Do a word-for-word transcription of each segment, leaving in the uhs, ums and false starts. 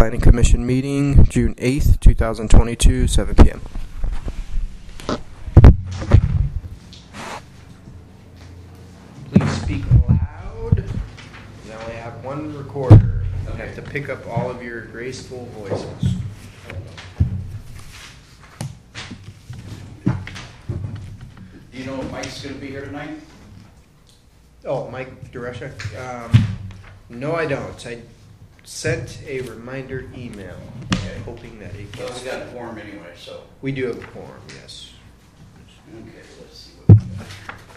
Planning Commission meeting, June eighth, two thousand twenty-two, seven p m Please speak loud. I only have one recorder. I have to pick up all of your graceful voices. Do you know if Mike's going to be here tonight? Oh, Mike Duresha? Um, no, I don't. I sent a reminder email, Okay. hoping that it Well, gets. we got a form anyway, so. We do have a quorum, yes. Okay, let's see what we got.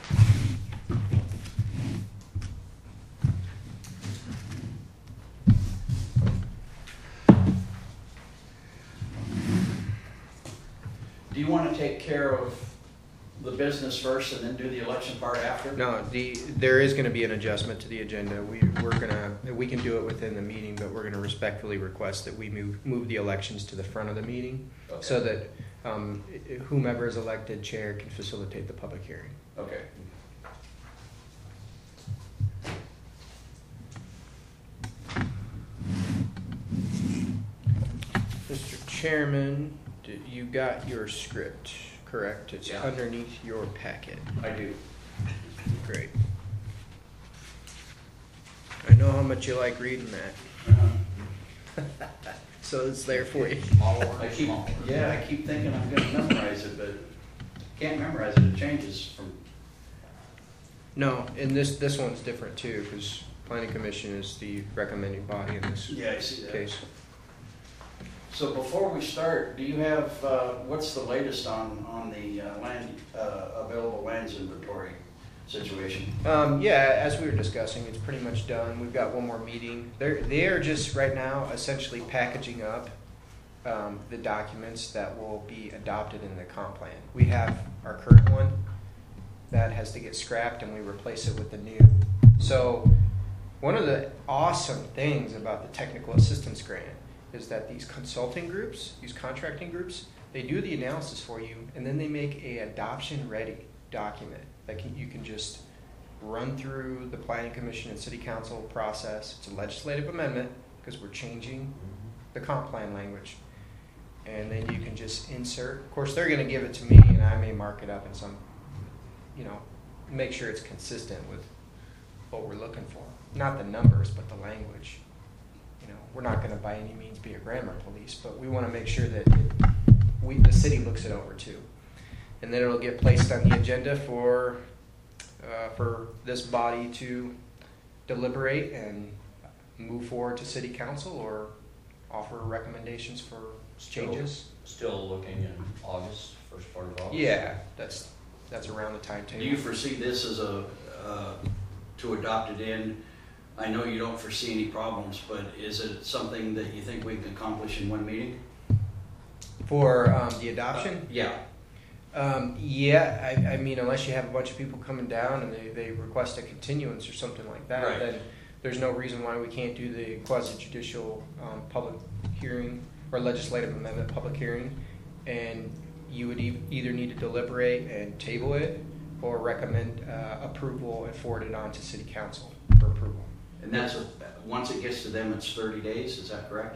Do you want to take care of the business first and then do the election part after? No, the there is going to be an adjustment to the agenda. We we're gonna we can do it within the meeting, but we're going to respectfully request that we move move the elections to the front of the meeting, Okay. so that um, whomever is elected chair can facilitate the public hearing. Okay. Mister Chairman, d- you got your script, correct? It's Yeah. underneath your packet. I do. Great. I know how much you like reading that, Uh-huh. so it's there for you. I keep, yeah, I keep thinking I'm going to memorize it, but can't memorize it. It changes from. No, and this this one's different too, because Planning Commission is the recommending body in this Yeah, I see that. case. So before we start, do you have, uh, what's the latest on, on the uh, land, uh, available lands inventory situation? Um, yeah, as we were discussing, it's pretty much done. We've got one more meeting. They're they are just right now essentially packaging up um, the documents that will be adopted in the comp plan. We have our current one that has to get scrapped, and we replace it with the new. So one of the awesome things about the technical assistance grant is that these consulting groups, these contracting groups, they do the analysis for you, and then they make a adoption-ready document that can, you can just run through the Planning Commission and City Council process. It's a legislative amendment because we're changing the comp plan language. And then you can just insert. Of course, they're going to give it to me, and I may mark it up in some, you know, make sure it's consistent with what we're looking for. Not the numbers, but the language. You know, we're not going to by any means be a grammar police, but we want to make sure that it, we, the city looks it over too. And then it'll get placed on the agenda for uh, for this body to deliberate and move forward to City Council or offer recommendations for changes. Still, still looking in August, first part of August? Yeah, that's that's around the Do timetable. you foresee this as a, uh, to adopt it in? I know you don't foresee any problems, but is it something that you think we can accomplish in one meeting? For um, the adoption? Yeah. Um, yeah, I, I mean, unless you have a bunch of people coming down and they, they request a continuance or something like that, Right. then there's no reason why we can't do the quasi-judicial um, public hearing or legislative amendment public hearing, and you would e- either need to deliberate and table it or recommend uh, approval and forward it on to City Council for approval. And that's, a, once it gets to them, it's thirty days, is that correct?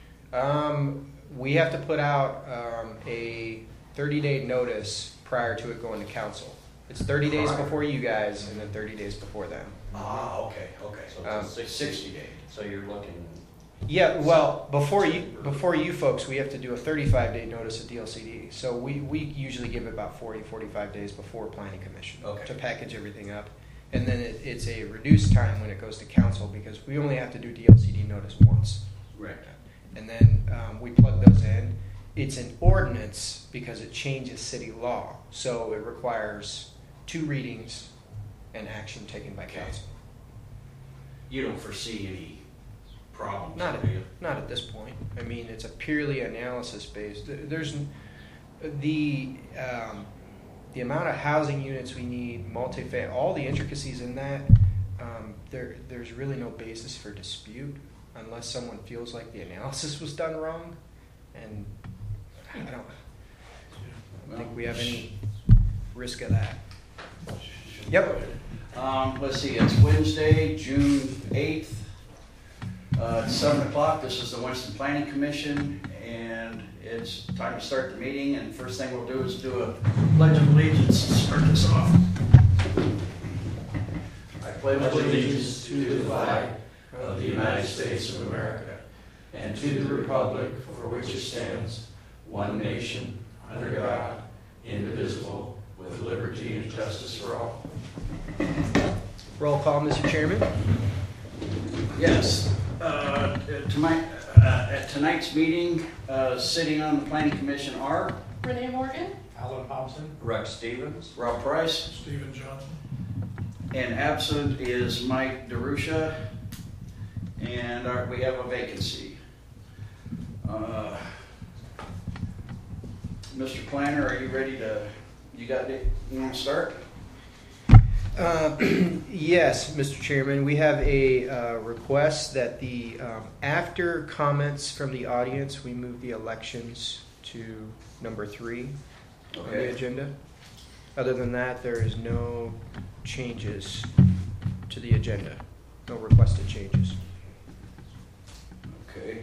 Um, we have to put out um, a thirty-day notice prior to it going to council. It's thirty days Prior. before you guys, and then thirty days before them. Ah, okay, okay. So Um, it's a sixty, sixty days. So you're looking, Yeah, well, before you before you folks, we have to do a thirty-five day notice of D L C D. So we, we usually give about forty, forty-five days before Planning Commission Okay. to package everything up. And then it, it's a reduced time when it goes to council because we only have to do D L C D notice once. Right. And then um, we plug those in. It's an ordinance because it changes city law. So it requires two readings and action taken by Okay. council. You don't foresee any problems, Not at, do you? not at this point. I mean, it's a purely analysis based. There's n- the um, the amount of housing units we need, multifamily, all the intricacies in that. Um, there, there's really no basis for dispute unless someone feels like the analysis was done wrong, and I don't, I don't think we have any risk of that. Yep. Um, let's see, it's Wednesday, June eighth. Uh, It's seven o'clock, this is the Winston Planning Commission, and it's time to start the meeting, and first thing we'll do is do a pledge of allegiance to start this off. I pledge allegiance to the flag of the United States of America and to the republic for which it stands, one nation, under God, indivisible, with liberty and justice for all. Roll call, Mister Chairman. Yes, uh, tonight, uh, at tonight's meeting, uh, sitting on the Planning Commission are Renee Morgan. Alan Thompson. Rex Stevens? Rob Price, Stephen Johnson. and absent is Mike DeRusha, and our, we have a vacancy. Uh, Mister Planner, are you ready to, you got it, you want to start? Uh, Yes, Mister Chairman, we have a uh, request that the, um, after comments from the audience, we move the elections to number three on the Okay. agenda. Other than that, there is no changes to the agenda, no requested changes. Okay.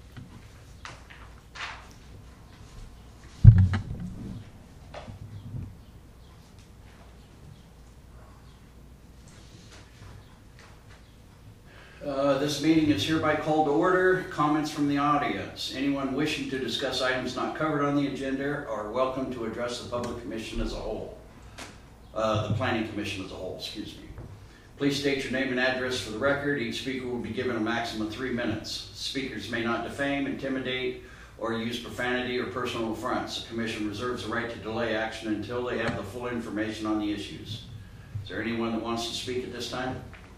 Uh, This meeting is hereby called to order. Comments from the audience. Anyone wishing to discuss items not covered on the agenda are welcome to address the public commission as a whole. Uh, The planning commission as a whole, excuse me. Please state your name and address for the record. Each speaker will be given a maximum of three minutes. Speakers may not defame, intimidate, or use profanity or personal affronts. The commission reserves the right to delay action until they have the full information on the issues. Is there anyone that wants to speak at this time?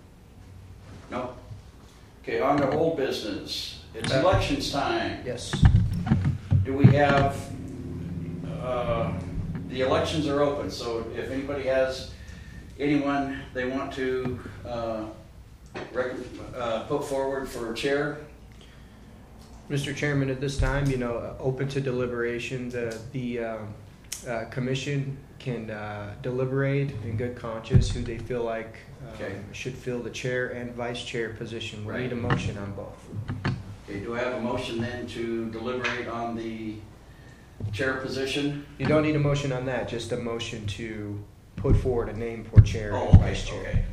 No? Okay, on to old business. It's Uh, elections time. Yes. Do we have, uh, the elections are open, so if anybody has anyone they want to uh, rec- uh, put forward for chair, Mister Chairman, at this time, you know, uh, open to deliberation, the, the um, uh, commission can uh, deliberate in good conscience who they feel like um, Okay. should fill the chair and vice chair position. We Right. need a motion on both. okay, do I have a motion then to deliberate on the chair position? You don't need a motion on that, just a motion to put forward a name for chair Oh, and okay, vice chair. okay.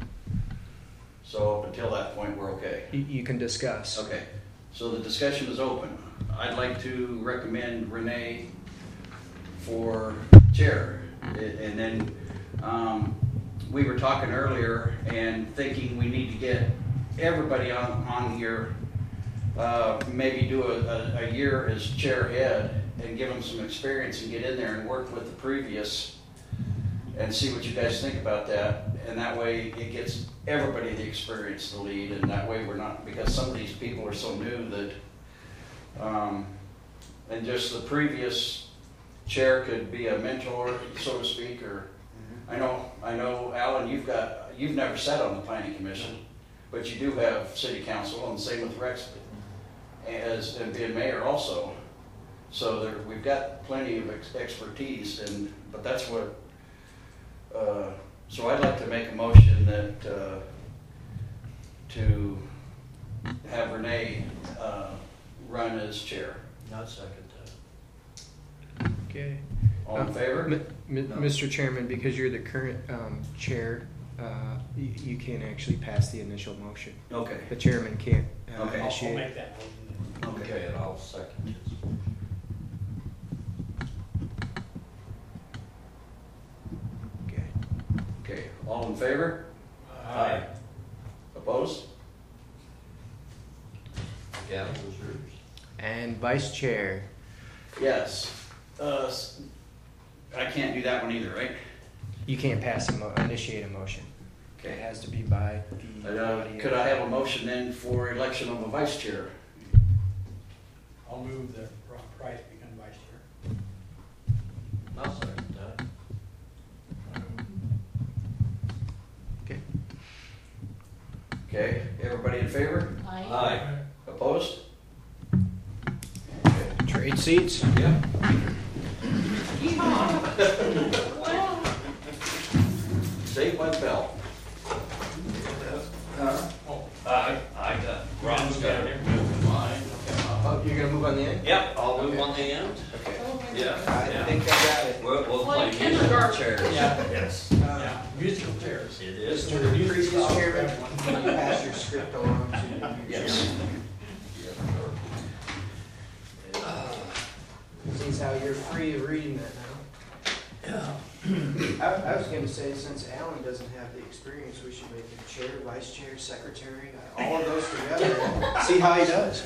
So up until that point, we're okay. You, you can discuss. Okay, so the discussion is open. I'd like to recommend Renee for chair. A- And then, um, we were talking earlier and thinking we need to get everybody on, on here, uh, maybe do a, a, a year as chair head and give them some experience and get in there and work with the previous and see what you guys think about that. And that way it gets everybody the experience to lead, and that way we're not, because some of these people are so new that, um, and just the previous chair could be a mentor, so to speak, or, I know, I know, Alan, you've got, you've never sat on the planning commission, but you do have city council, and same with Rex, as, and being mayor also. So there, we've got plenty of ex- expertise, and, but that's what, uh, so I'd like to make a motion that, uh, to have Renee, uh, run as chair. Not second that. Okay. All in Uh, favor? Mi- mi- No. Mister Chairman, because you're the current um, chair, uh, you, you can't actually pass the initial motion. Okay, The chairman can't uh, Okay. I'll- I'll initiate. make that motion. okay. Okay, and I'll second his. Okay. Okay, all in favor? Aye. Opposed? Gavin, was yours? And vice chair. Yes. Uh, s- I can't do that one either, right? You can't pass a mo- initiate a motion. It Okay. has to be by the Uh, body. Could I have a motion then for election of a vice chair? I'll move that Rob Price become vice chair. I'll second that. Okay. Okay, everybody in favor? Aye. Aye. Opposed? Trade seats. Yeah. Wow. Saved by the bell. Uh, I, I got, Ron's got it. Oh, you're gonna move on the end? Yep, I'll move Okay. on the end. Okay. Yeah. I yeah. think I got it. We'll, we'll Like play musical kindergarten. chairs. Yeah. Yes. Uh, Musical chairs. It is. Mister Previous Chairman, can you pass your script along to the new Yes. chairman? Seems how you're free of reading that now. I, I was gonna say, since Alan doesn't have the experience, we should make him chair, vice chair, secretary, all of those together, and see how he does.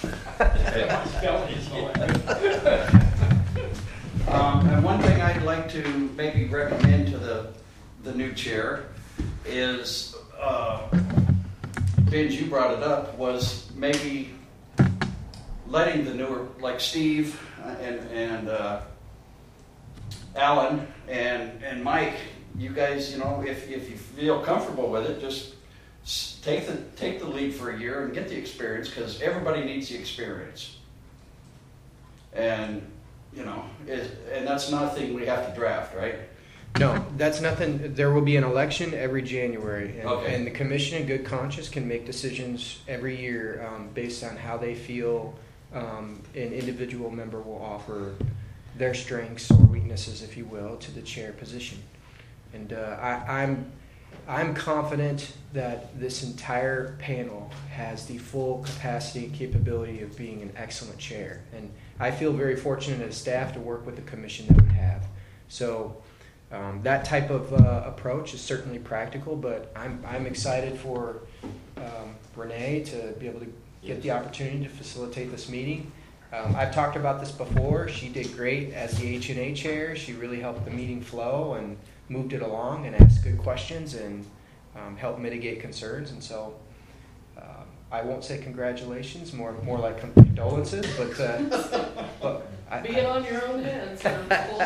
Um, and one thing I'd like to maybe recommend to the, the new chair is, uh, Vince, you brought it up, was maybe letting the newer, like Steve and, and, uh, Alan and, and Mike, you guys, you know, if, if you feel comfortable with it, just s- take the, take the lead for a year and get the experience, because everybody needs the experience. And, you know, it, and that's nothing we have to draft, right? No, that's nothing, there will be an election every January, and, Okay. and the commission in good conscience can make decisions every year, um, based on how they feel, um, an individual member will offer their strengths or weaknesses, if you will, to the chair position. And uh, I, I'm, I'm confident that this entire panel has the full capacity and capability of being an excellent chair. And I feel very fortunate as staff to work with the commission that we have. So um, that type of uh, approach is certainly practical, but I'm, I'm excited for um, Renee to be able to get the opportunity to facilitate this meeting. Um, I've talked about this before. She did great as the H and A chair. She really helped the meeting flow and moved it along and asked good questions and um, helped mitigate concerns. And so uh, I won't say congratulations, more more like condolences, but uh, but I, Be it on your own head, sir.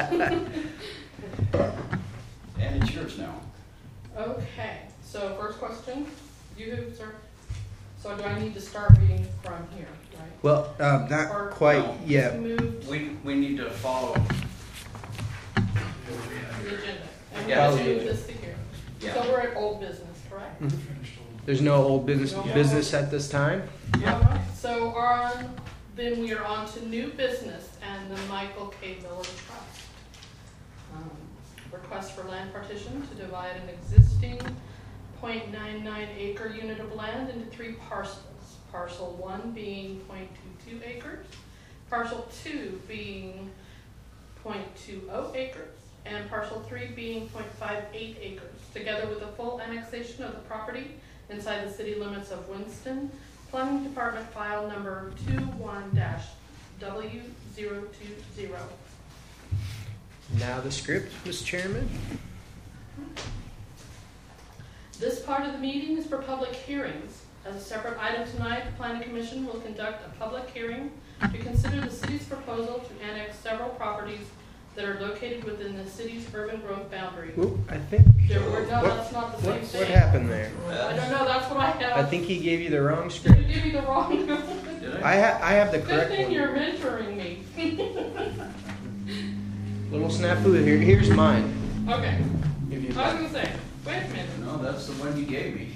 And it's yours now. Okay, so first question, you who, sir? So do I need to start reading from here, right? well, um, not Or- quite No. yet. Moved to We, we need to follow. the agenda. And we Yeah, just that's move it. this to here. Yeah. So we're at old business, correct? There's no old business No. business at this time. Alright, so on, then we are on to new business and the Michael K. Miller Trust. Um, Request for land partition to divide an existing zero point nine nine acre unit of land into three parcels. Parcel one being zero point two two acres, parcel two being zero point two zero acres, and parcel three being zero point five eight acres, together with a full annexation of the property inside the city limits of Winston. Planning Department file number two one dash W zero two zero. Now the script, Mister Chairman. This part of the meeting is for public hearings. As a separate item tonight, the Planning Commission will conduct a public hearing to consider the city's proposal to annex several properties that are located within the city's urban growth boundary. Oop, I think. There were, no, What- that's not the What, same what thing. happened there? I don't know, that's what I have. I think he gave you the wrong Did script. you give me the wrong? Did I ha- I have the Good correct thing one. you're mentoring me. Little snafu here. Here's mine. Okay, If you'd I was like. gonna say, wait a minute. No, that's the one you gave me.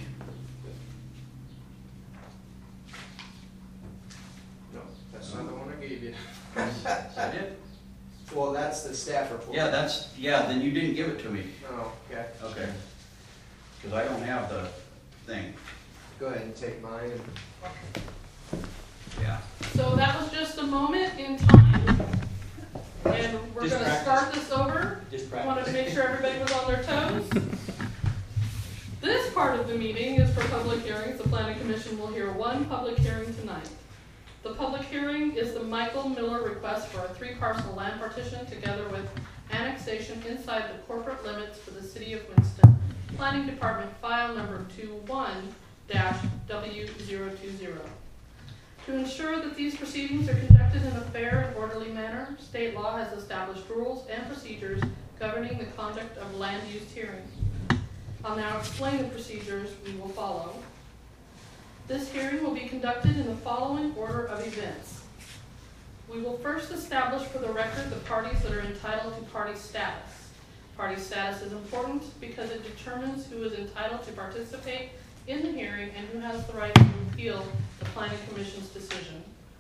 No, that's not the one I gave you. Is that it? Well, that's the staff report. Yeah, that's, yeah, then you didn't give it to me. Oh, okay. Okay. Because I don't have the thing. Go ahead and take mine. And Yeah. So that was just a moment in time, and we're Just gonna practice. start this over. Just I wanted to make sure everybody was on their toes. This part of the meeting is for public hearings. The planning commission will hear one public hearing tonight. The public hearing is the Michael Miller request for a three parcel land partition together with annexation inside the corporate limits for the city of Winston. Planning Department file number two one dash W zero two zero. To ensure that these proceedings are conducted in a fair and orderly manner, state law has established rules and procedures governing the conduct of land use hearings. I'll now explain the procedures we will follow. This hearing will be conducted in the following order of events. We will first establish for the record the parties that are entitled to party status. Party status is important because it determines who is entitled to participate in the hearing and who has the right to appeal the planning commission's decision.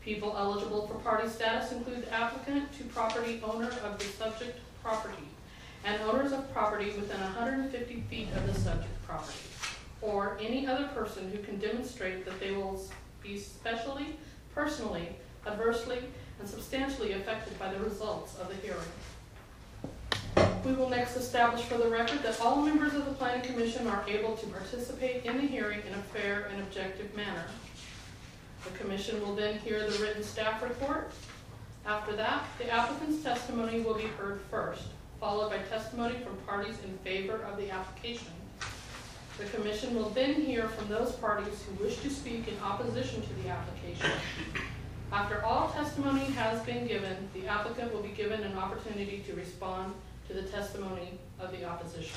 People eligible for party status include the applicant to property owner of the subject property and owners of property within one hundred fifty feet of the subject property, or any other person who can demonstrate that they will be specially, personally, adversely, and substantially affected by the results of the hearing. We will next establish for the record that all members of the Planning Commission are able to participate in the hearing in a fair and objective manner. The Commission will then hear the written staff report. After that, the applicant's testimony will be heard first, followed by testimony from parties in favor of the application. The Commission will then hear from those parties who wish to speak in opposition to the application. After all testimony has been given, the applicant will be given an opportunity to respond to the testimony of the opposition.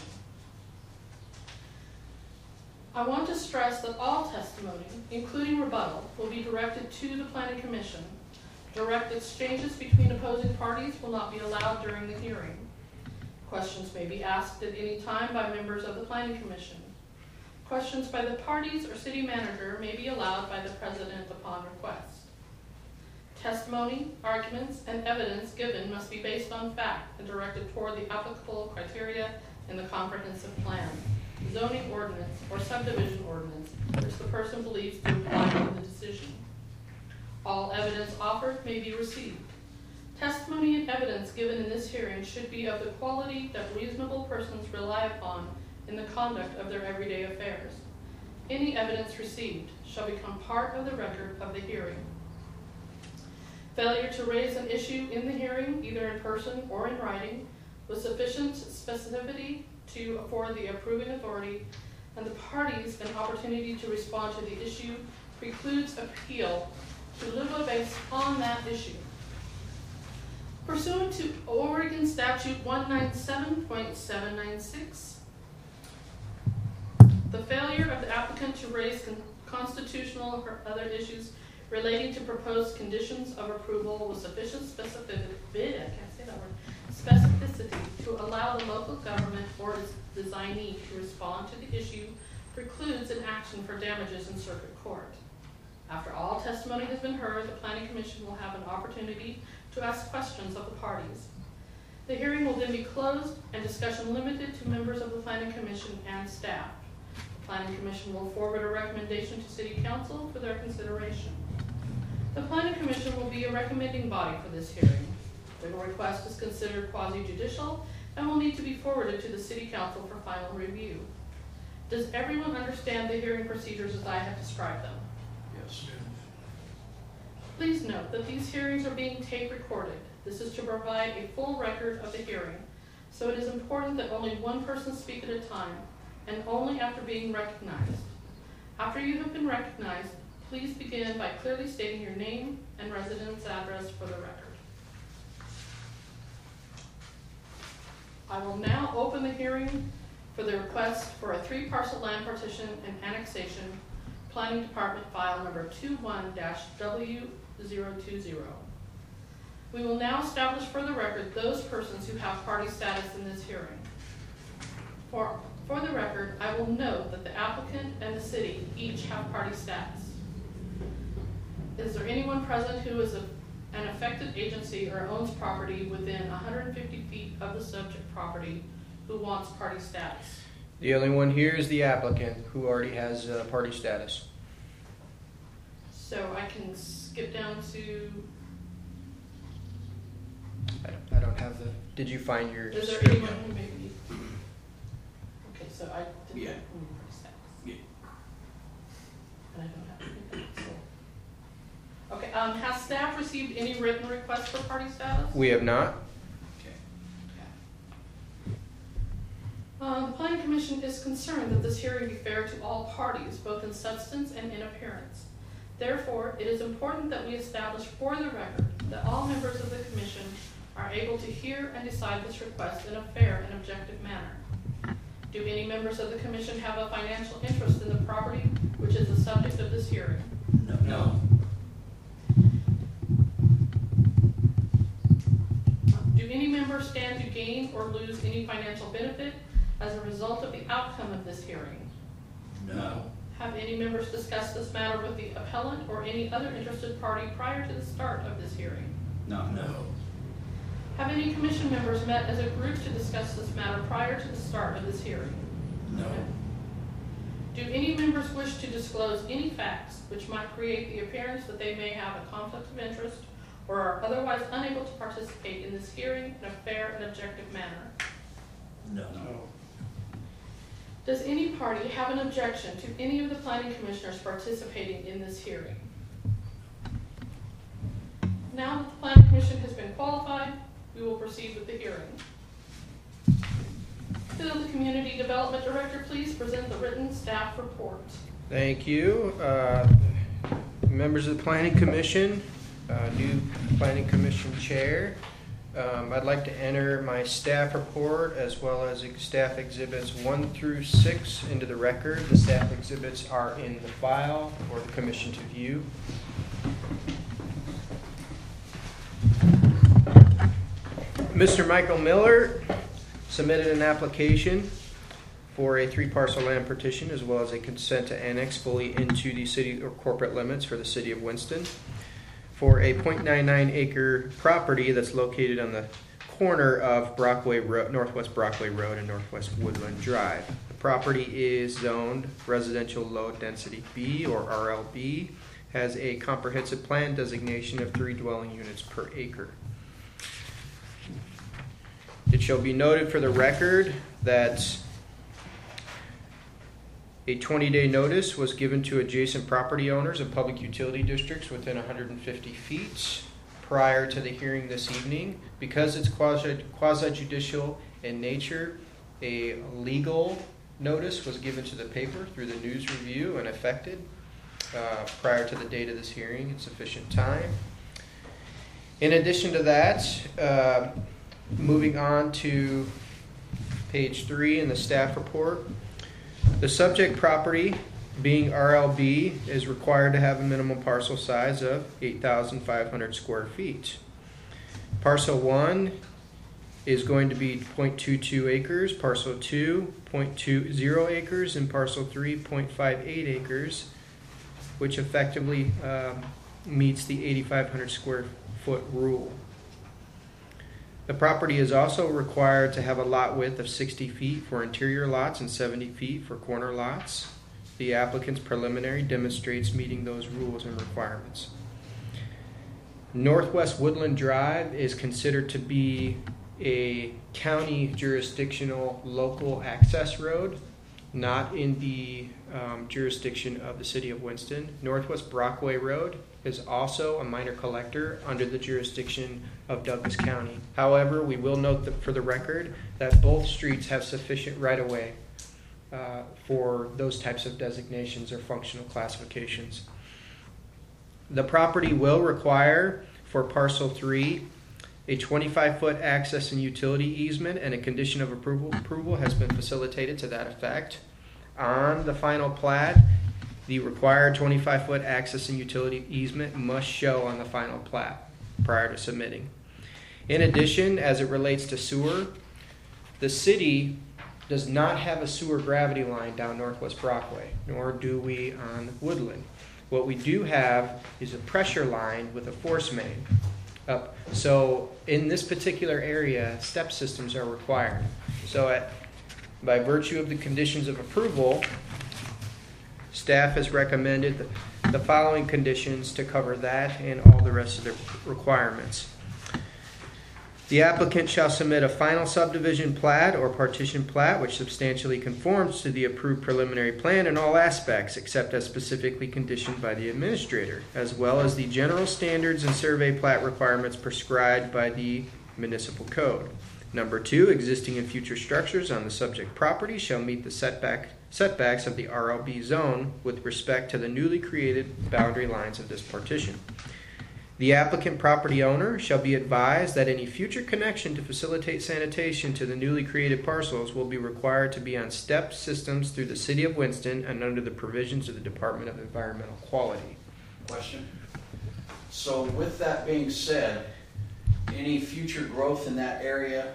I want to stress that all testimony, including rebuttal, will be directed to the Planning Commission. Direct exchanges between opposing parties will not be allowed during the hearing. Questions may be asked at any time by members of the Planning Commission. Questions by the parties or city manager may be allowed by the president upon request. Testimony, arguments, and evidence given must be based on fact and directed toward the applicable criteria in the comprehensive plan, zoning ordinance, or subdivision ordinance, which the person believes to apply to the decision. All evidence offered may be received. Testimony and evidence given in this hearing should be of the quality that reasonable persons rely upon in the conduct of their everyday affairs. Any evidence received shall become part of the record of the hearing. Failure to raise an issue in the hearing, either in person or in writing, with sufficient specificity to afford the approving authority and the parties an opportunity to respond to the issue, precludes appeal to live based on that issue. Pursuant to Oregon Statute one ninety-seven point seven nine six, the failure of the applicant to raise con constitutional or other issues relating to proposed conditions of approval with sufficient specificity, I can't say that word, specificity to allow the local government or its designee to respond to the issue precludes an action for damages in circuit court. After all testimony has been heard, the Planning Commission will have an opportunity to ask questions of the parties. The hearing will then be closed and discussion limited to members of the Planning Commission and staff. The Planning Commission will forward a recommendation to City Council for their consideration. The Planning Commission will be a recommending body for this hearing. The request is considered quasi-judicial and will need to be forwarded to the City Council for final review. Does everyone understand the hearing procedures as I have described them? Yes. Please note that these hearings are being tape recorded. This is to provide a full record of the hearing, so it is important that only one person speak at a time and only after being recognized. After you have been recognized, please begin by clearly stating your name and residence address for the record. I will now open the hearing for the request for a three-parcel land partition and annexation, Planning Department file number two one dash W zero two zero. We will now establish for the record those persons who have party status in this hearing. For, for the record, I will note that the applicant and the city each have party status. Is there anyone present who is a, an affected agency or owns property within one hundred fifty feet of the subject property who wants party status? The only one here is the applicant, who already has uh, party status. So I can skip down to, I don't, I don't have the, did you find your is there script? anyone who may be? Okay, so I didn't Yeah. have party status. Yeah. And I don't have anything, so. Okay, um, has staff received any written requests for party status? We have not. Uh, the Planning Commission is concerned that this hearing be fair to all parties, both in substance and in appearance. Therefore, it is important that we establish for the record that all members of the Commission are able to hear and decide this request in a fair and objective manner. Do any members of the Commission have a financial interest in the property which is the subject of this hearing? No. No. Do any member stand to gain or lose any financial benefit as a result of the outcome of this hearing? No. Have any members discussed this matter with the appellant or any other interested party prior to the start of this hearing? No. No. Have any commission members met as a group to discuss this matter prior to the start of this hearing? No. Do any members wish to disclose any facts which might create the appearance that they may have a conflict of interest or are otherwise unable to participate in this hearing in a fair and objective manner? No. Does any party have an objection to any of the planning commissioners participating in this hearing? Now that the planning commission has been qualified, we will proceed with the hearing. Will the community development director please present the written staff report? Thank you. Uh, members of the Planning Commission, uh, new Planning Commission Chair. Um, I'd like to enter my staff report as well as ex- staff exhibits one through six into the record. The staff exhibits are in the file for the commission to view. Mister Michael Miller submitted an application for a three parcel land partition as well as a consent to annex fully into the city or corporate limits for the city of Winston for a zero point nine nine acre property that's located on the corner of Brockway Road, Northwest Brockway Road and Northwest Woodland Drive. The property is zoned residential low density B or R L B, has a comprehensive plan designation of three dwelling units per acre. It shall be noted for the record that a twenty-day notice was given to adjacent property owners of public utility districts within one hundred fifty feet prior to the hearing this evening. Because it's quasi, quasi-judicial in nature, a legal notice was given to the paper through the news review and effected uh, prior to the date of this hearing in sufficient time. In addition to that, uh, moving on to page three in the staff report, the subject property, being R L B, is required to have a minimum parcel size of eight thousand five hundred square feet. Parcel one is going to be zero point two two acres, parcel two, zero point two zero acres, and parcel three, zero point five eight acres, which effectively um, meets the eighty-five hundred square foot rule. The property is also required to have a lot width of sixty feet for interior lots and seventy feet for corner lots. The applicant's preliminary demonstrates meeting those rules and requirements. Northwest Woodland Drive is considered to be a county jurisdictional local access road, not in the um, jurisdiction of the city of Winston. Northwest Brockway Road is also a minor collector under the jurisdiction of Douglas County. However, we will note that for the record that both streets have sufficient right-of-way uh, for those types of designations or functional classifications. The property will require, for parcel three, a twenty-five foot access and utility easement, and a condition of approval, approval has been facilitated to that effect. On the final plat, the required twenty-five foot access and utility easement must show on the final plat prior to submitting. In addition, as it relates to sewer, the city does not have a sewer gravity line down Northwest Brockway, nor do we on Woodland. What we do have is a pressure line with a force main up. So in this particular area, step systems are required. So at, by virtue of the conditions of approval, staff has recommended the, the following conditions to cover that and all the rest of the requirements. The applicant shall submit a final subdivision plat or partition plat which substantially conforms to the approved preliminary plan in all aspects except as specifically conditioned by the administrator, as well as the general standards and survey plat requirements prescribed by the municipal code. Number two, existing and future structures on the subject property shall meet the setback setbacks of the R L B zone with respect to the newly created boundary lines of this partition. The applicant property owner shall be advised that any future connection to facilitate sanitation to the newly created parcels will be required to be on step systems through the City of Winston and under the provisions of the Department of Environmental Quality. Question? So with that being said, any future growth in that area,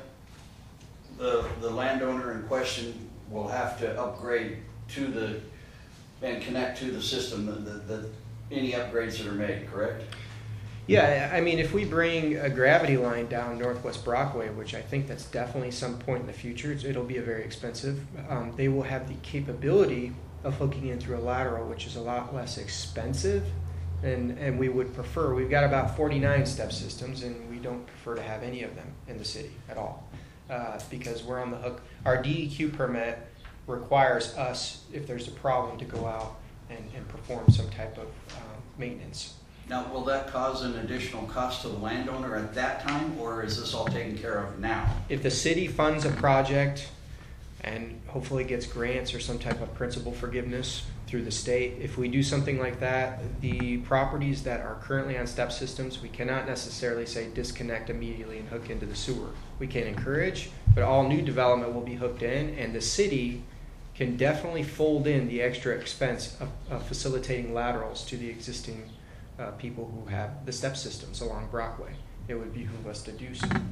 the, the landowner in question will have to upgrade to the and connect to the system, the, the, the, any upgrades that are made, correct? Yeah, I mean, if we bring a gravity line down Northwest Brockway, which I think that's definitely some point in the future, it's- it'll be a very expensive. Um, they will have the capability of hooking in through a lateral, which is a lot less expensive, and and we would prefer. We've got about forty-nine step systems, and we don't prefer to have any of them in the city at all, uh, because we're on the hook. Our D E Q permit requires us, if there's a problem, to go out and, and perform some type of um, maintenance. Now, will that cause an additional cost to the landowner at that time, or is this all taken care of now? If the city funds a project and hopefully gets grants or some type of principal forgiveness through the state, if we do something like that, the properties that are currently on step systems, we cannot necessarily say disconnect immediately and hook into the sewer. We can encourage, but all new development will be hooked in, and the city can definitely fold in the extra expense of, of facilitating laterals to the existing uh, people who have the step systems along Brockway. It would behoove us to do so. And,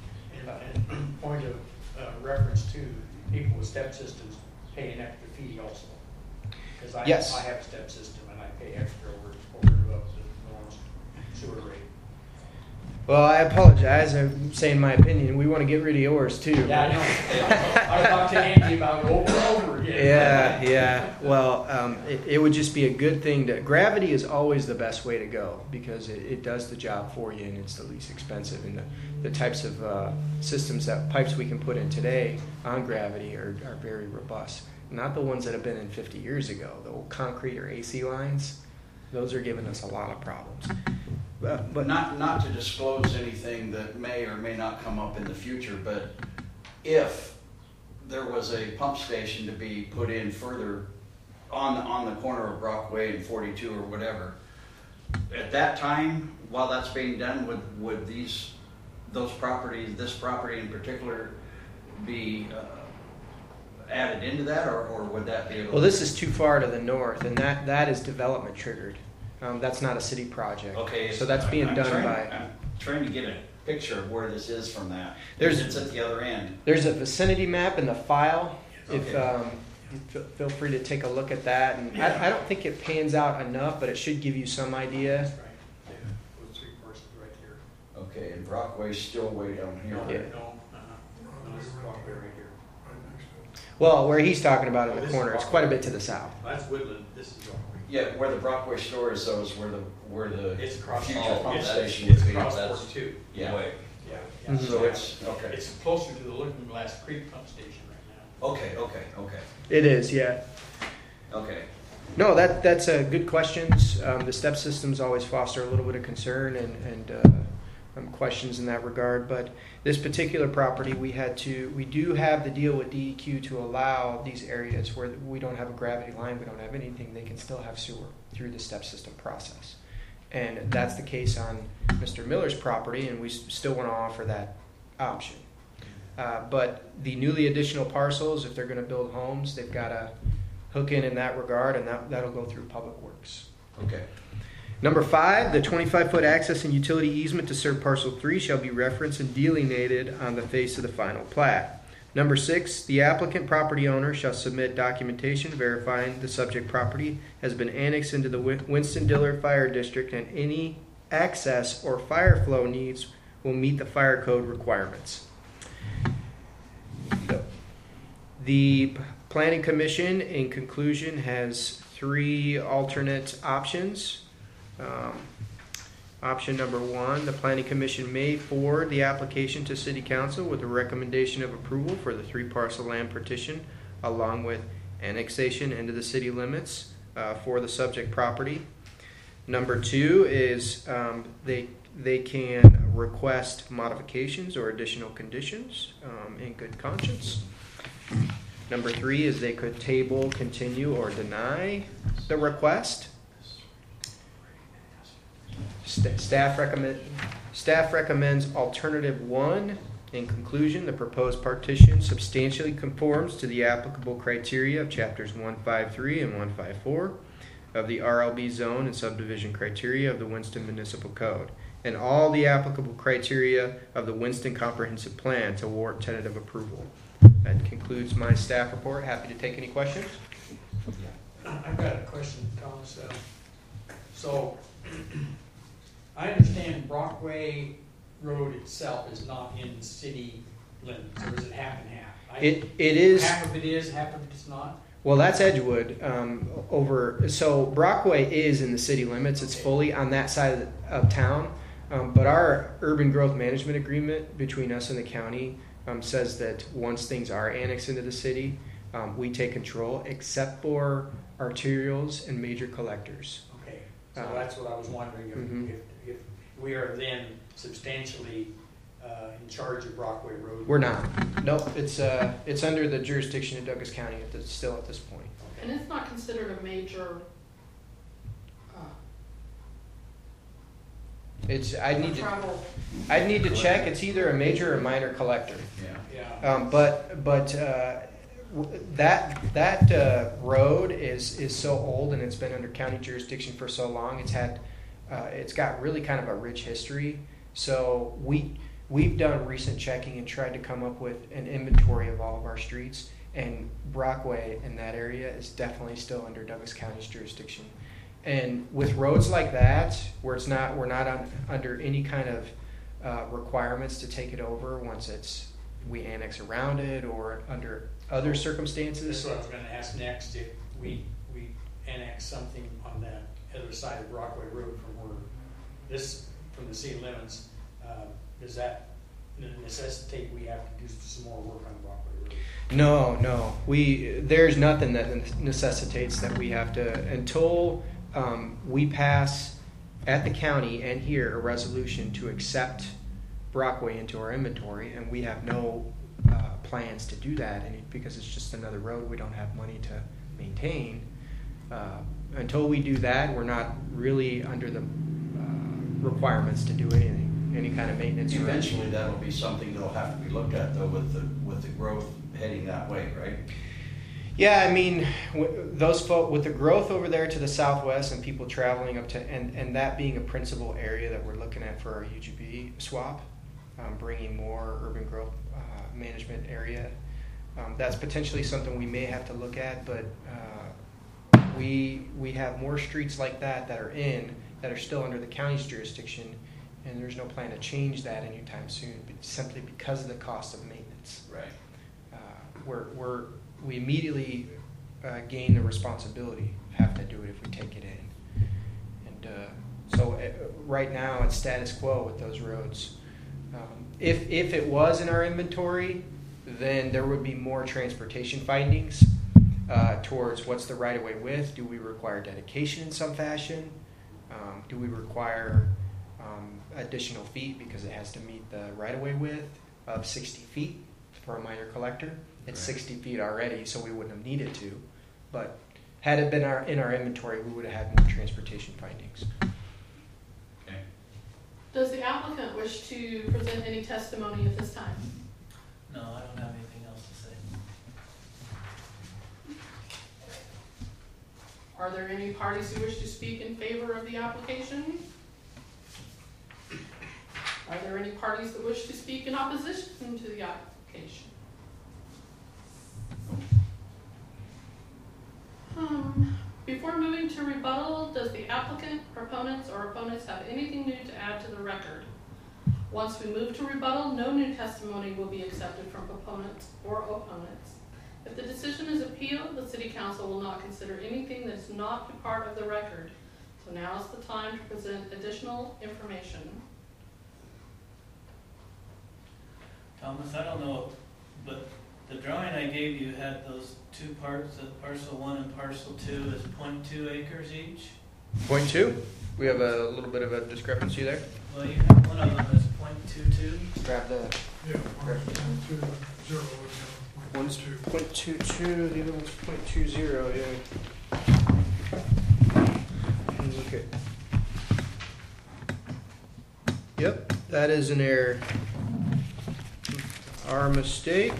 and point of uh, reference to people with step systems pay an extra fee also. Because I, Yes. I have a step system and I pay extra over, over and above the normal sewer rate. Well, I apologize. I'm saying my opinion. We want to get rid of yours too. Yeah, I know. I talked to Andy about it over and over again. Yeah, yeah. Well, um, it, it would just be a good thing to. Gravity is always the best way to go because it, it does the job for you and it's the least expensive. And the, the types of uh, systems that pipes we can put in today on gravity are, are very robust. Not the ones that have been in fifty years ago. The old concrete or A C lines. Those are giving us a lot of problems. Uh, But not, not to disclose anything that may or may not come up in the future, but if there was a pump station to be put in further on, on the corner of Brockway and forty-two or whatever, at that time, while that's being done, would, would these, those properties, this property in particular, be uh, added into that, or, or would that be able Well, this is too far to the north, and that, that is development triggered. Um, that's not a city project. Okay, So that's being I'm done trying- by. I'm trying to get a picture of where this is from that. There's- It's at the other end. There's a vicinity map in the file. If Okay. um, you feel- feel free to take a look at that, and I, I don't think it pans out enough, but it should give you some idea. That's right. Yeah, those three parcels right here. Okay, and Brockway's still way down here. No, Yeah. no, uh-huh. No, this is Brockway right here. Well, where he's talking about in Oh, the this is corner, it's quite a bit to the south. That's Woodland, this is Brockway. Yeah, where the Brockway store is, though, is where the, where the It's across, future Oh, pump it's, station it's would be. across That's- forty-two. Yeah, Way. Yeah. Mhm. yeah. so it's, okay, It's closer to the Looking Glass Creek pump station right now. okay, okay, okay, It is, yeah. okay. No, that that's a good questions. Um, the step systems always foster a little bit of concern and and uh, um, questions in that regard. But this particular property, we had to we do have the deal with D E Q to allow these areas where we don't have a gravity line, we don't have anything. They can still have sewer through the step system process, and that's the case on Mister Miller's property, and we s- still want to offer that option. Uh, but the newly additional parcels, if they're going to build homes, they've got to hook in in that regard, and that, that'll go through Public Works. Okay. Number five, the twenty-five foot access and utility easement to serve parcel three shall be referenced and delineated on the face of the final plat. Number six, the applicant property owner shall submit documentation verifying the subject property has been annexed into the Win- Winston-Dillard Fire District and any access or fire flow needs will meet the fire code requirements. The P- Planning Commission, in conclusion, has three alternate options. Um, Option number one, the Planning Commission may forward the application to City Council with a recommendation of approval for the three parcel land partition along with annexation into the city limits uh, for the subject property. Number two is um, they they can request modifications or additional conditions um, in good conscience. Number three is they could table, continue, or deny the request. St- Staff recommend, staff recommends alternative one. In conclusion, the proposed partition substantially conforms to the applicable criteria of chapters one fifty-three and one fifty-four of the R L B zone and subdivision criteria of the Winston Municipal Code, and all the applicable criteria of the Winston Comprehensive Plan to warrant tentative approval. That concludes my staff report. Happy to take any questions. I've got a question, Thomas. Uh, So, I understand Brockway Road itself is not in city limits, or is it half and half? I- It, it is. Half of it is, half of it is not? Well, that's Edgewood um, over. So Brockway is in the city limits. It's Okay. fully on that side of, the, of town. Um, but our urban growth management agreement between us and the county um, says that once things are annexed into the city, um, we take control, except for arterials and major collectors. Okay, so Uh, that's what I was wondering, mhm. if, if, if we are then substantially uh, in charge of Brockway Road? We're not. Nope. It's uh, it's under the jurisdiction of Douglas County at the, still at this point. And it's not considered a major, uh, It's I need to travel. I need to check. It's either a major or minor collector. Yeah. Yeah. Um, but but uh, w- that that uh, road is is so old and it's been under county jurisdiction for so long. It's had uh, it's got really kind of a rich history. So we we've done recent checking and tried to come up with an inventory of all of our streets. And Brockway in that area is definitely still under Douglas County's jurisdiction. And with roads like that, where it's not we're not on, under any kind of uh, requirements to take it over once it's we annex around it or under other This circumstances. is what I was gonna ask next, if we, we annex something on the other side of Brockway Road from where this, from the city limits, uh, does that necessitate we have to do some more work on Brockway Road? No, no. We there's nothing that necessitates that we have to until um, we pass at the county and here a resolution to accept Brockway into our inventory, and we have no uh, plans to do that, and it, because it's just another road we don't have money to maintain. Uh, until we do that, we're not really under the uh, requirements to do anything, any kind of maintenance. or- Eventually, that'll be something that'll have to be looked at though with the, with the growth heading that way, right? Yeah, I mean, w- those folk with the growth over there to the southwest and people traveling up to, and, and that being a principal area that we're looking at for our U G B swap, um, bringing more urban growth uh, management area. Um, that's potentially something we may have to look at, but uh, we we have more streets like that that are in that are still under the county's jurisdiction, and there's no plan to change that anytime soon, but simply because of the cost of maintenance. Right. Uh, we're, we're, we immediately uh, gain the responsibility, have to do it if we take it in. And uh, so uh, right now it's status quo with those roads. Um, if, if it was in our inventory, then there would be more transportation findings uh, towards what's the right-of-way width. Do we require dedication in some fashion? Um, do we require um, additional feet because it has to meet the right-of-way width of sixty feet for a minor collector? It's Right. sixty feet already, so we wouldn't have needed to. But had it been our, in our inventory, we would have had more transportation findings. Okay. Does the applicant wish to present any testimony at this time? No, I don't have anything else to say. Are there any parties who wish to speak in favor of the application? Are there any parties that wish to speak in opposition to the application? Um, before moving to rebuttal, does the applicant, proponents, or opponents have anything new to add to the record? Once we move to rebuttal, no new testimony will be accepted from proponents or opponents. If the decision is appealed, the City Council will not consider anything that is not a part of the record. So now is the time to present additional information. Thomas, I don't know, but the drawing I gave you had those two parts, of parcel one and parcel two as point two acres each. Point two, we have a little bit of a discrepancy there. Well, you have one of them as point two two. Grab the Yeah, one, two, zero, yeah, one's two. point two two, the other one's point two zero. Yeah. And look at. Yep, that is an error. Our mistake.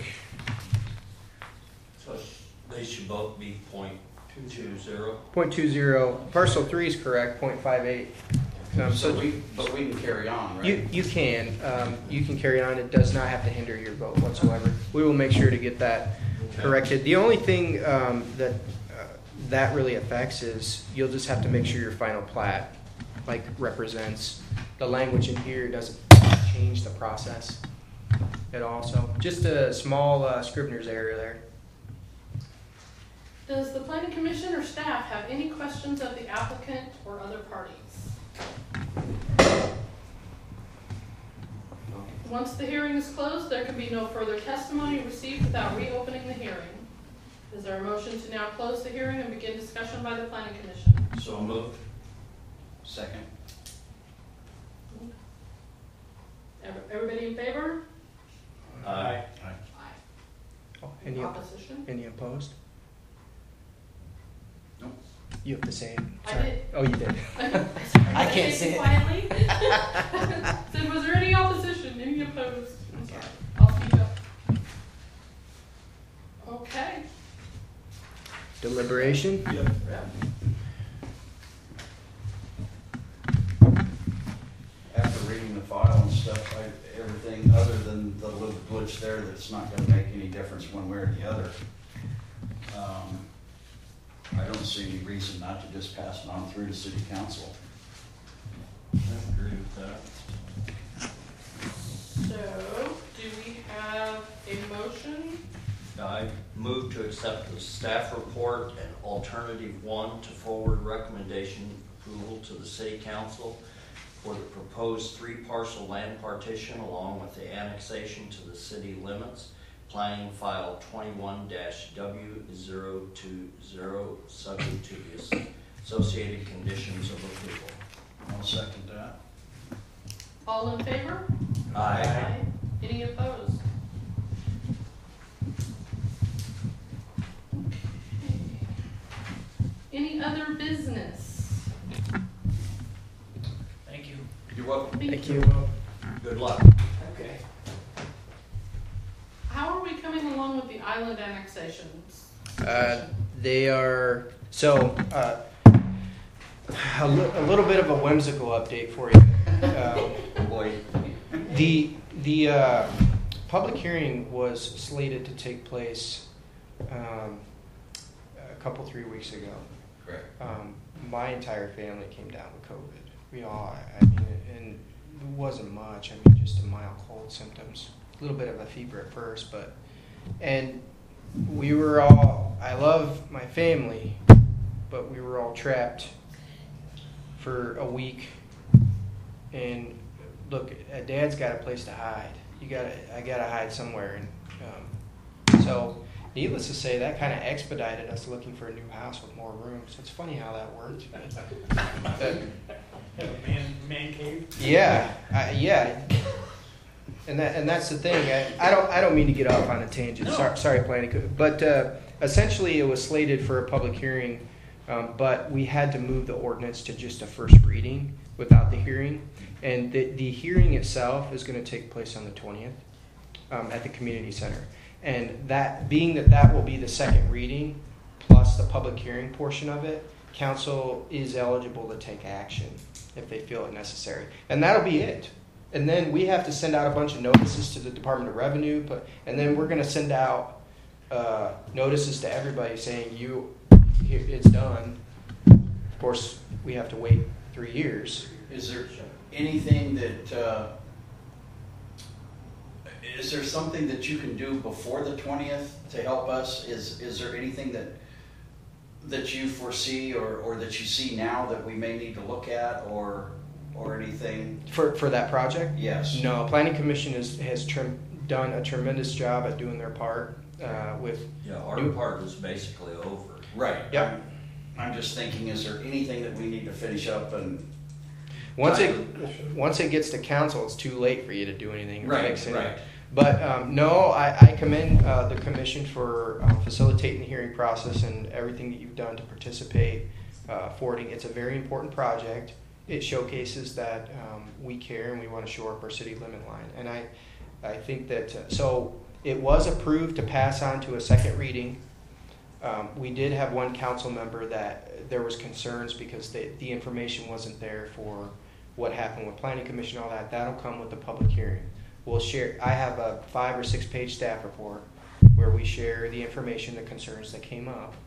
So they should both be point two zero. Point two zero. Parcel three is correct. Point five eight. Um, So so we, but we can carry on, right? you you can um, you can carry on. It does not have to hinder your vote whatsoever. We will make sure to get that corrected. The only thing um, that uh, that really affects is you'll just have to make sure your final plat like represents the language in here doesn't change the process at all. So just a small uh, Scrivener's error there. Does the planning commission or staff have any questions of the applicant or other parties? Once the hearing is closed, there can be no further testimony received without reopening the hearing. Is there a motion to now close the hearing and begin discussion by the planning commission? So moved. Second. Every- Everybody in favor? Aye. Oh, any, op- Opposition? any opposed? Nope. You have to say it. I Sorry. did. Oh, you did. I can't say it. quietly. Said, was there any opposition? Any opposed? I'm sorry. I'll speak up. Okay. Deliberation? Yep. After reading the file and stuff, I, everything other than the little glitch there that's not gonna make any difference one way or the other. Um, I don't see any reason not to just pass it on through to city council. I agree with that. So, do we have a motion? I move to accept the staff report and alternative one to forward recommendation approval to the city council for the proposed three parcel land partition along with the annexation to the city limits, planning file twenty-one W zero two zero, subject to the associated conditions of approval. I'll second that. All in favor? Aye. Any opposed? Okay. Any other business? Thank you. You're welcome. Thank you. Good luck. Okay. How are we coming along with the island annexations? Uh, they are, so, uh, a, li- a little bit of a whimsical update for you. Um, Boy. The, the uh, public hearing was slated to take place um, a couple, three weeks ago. Correct. Um, my entire family came down with COVID. We all, I mean, and it wasn't much. I mean, just a mild cold symptoms, a little bit of a fever at first, but, and we were all, I love my family, but we were all trapped for a week. And look, uh, Dad's got a place to hide. You gotta, I gotta hide somewhere. And um, so, needless to say, that kind of expedited us looking for a new house with more rooms. It's funny how that worked. But, Have a man, man cave? yeah, I, yeah, and that and that's the thing. I, I don't I don't mean to get off on a tangent. No. Sorry, sorry, planning, co- but uh, essentially it was slated for a public hearing, um, but we had to move the ordinance to just a first reading without the hearing, and the the hearing itself is going to take place on the twentieth um, at the community center, and that being that that will be the second reading plus the public hearing portion of it, council is eligible to take action if they feel it necessary. And that'll be it. And then we have to send out a bunch of notices to the Department of Revenue, but, and then we're gonna send out uh, notices to everybody saying, you, here, it's done. Of course, we have to wait three years. Is there anything that, uh, is there something that you can do before the twentieth to help us? Is, is there anything that, that you foresee or, or that you see now that we may need to look at or, or anything? For, for that project? Yes. No, Planning Commission is, has trim, done a tremendous job at doing their part uh, with, Yeah, our New- part is basically over. Right. Yep. I'm- I'm just thinking, is there anything that we need to finish up and? once it, once it gets to council, it's too late for you to do anything or Right, fix anything. right. But um, no, I, I commend uh, the commission for uh, facilitating the hearing process and everything that you've done to participate uh, forwarding. It's a very important project. It showcases that um, we care and we want to shore up our city limit line. And I, I think that, uh, so it was approved to pass on to a second reading. Um, we did have one council member that there was concerns because the, the information wasn't there for what happened with planning commission, all that. That'll come with the public hearing. We'll share, I have a five or six page staff report where we share the information, the concerns that came up.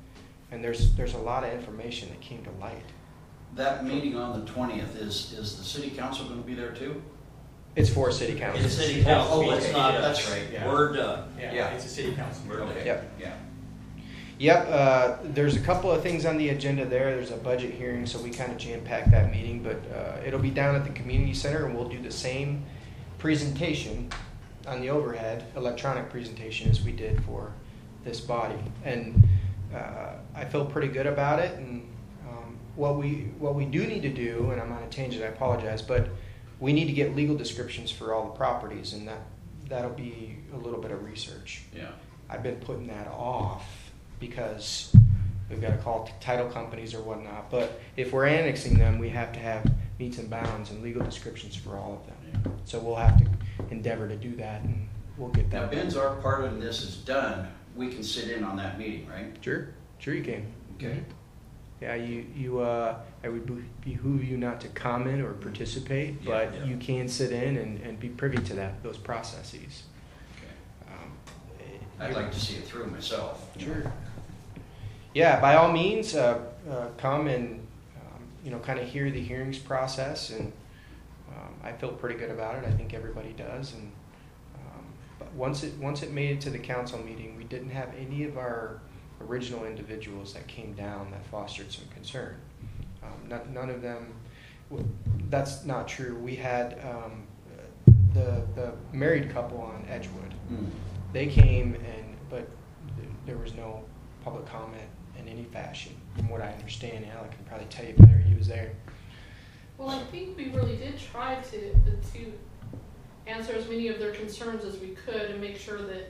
And there's there's a lot of information that came to light. That meeting on the twentieth, is, is the city council gonna be there too? It's for city council. It's city council, Oh, it's okay, not yeah, us. that's right, yeah. We're done. Yeah. Yeah, it's a city council. We're done. Okay, Yep. yeah. Yep, uh, there's a couple of things on the agenda there. There's a budget hearing, so we kind of jam-packed that meeting, but uh, it'll be down at the community center, and we'll do the same presentation on the overhead, electronic presentation, as we did for this body. And uh, I feel pretty good about it, and um, what we what we do need to do, and I'm on a tangent, I apologize, but we need to get legal descriptions for all the properties, and that, that'll be a little bit of research. Yeah. I've been putting that off because we've got to call t- title companies or whatnot. But if we're annexing them, we have to have meets and bounds and legal descriptions for all of them. Yeah. So we'll have to endeavor to do that, and we'll get Now, that. Ben's our part of this is done, we can sit in on that meeting, right? Sure, sure you can. Okay. Yeah, you you uh, I would be- behoove you not to comment or participate, Yeah, but yeah. you can sit in and, and be privy to that those processes. Okay. Um, I'd like to see it through myself. Sure. Yeah, by all means, uh, uh, come and um, you know, kind of hear the hearings process, and um, I feel pretty good about it. I think everybody does. And um, but once it once it made it to the council meeting, we didn't have any of our original individuals that came down that fostered some concern. Um, not, none of them. w- That's not true. We had um, the the married couple on Edgewood. Mm. They came, and but th- there was no public comment in any fashion, from what I understand. Alec can probably tell you better. He was there. Well, I think we really did try to, to answer as many of their concerns as we could and make sure that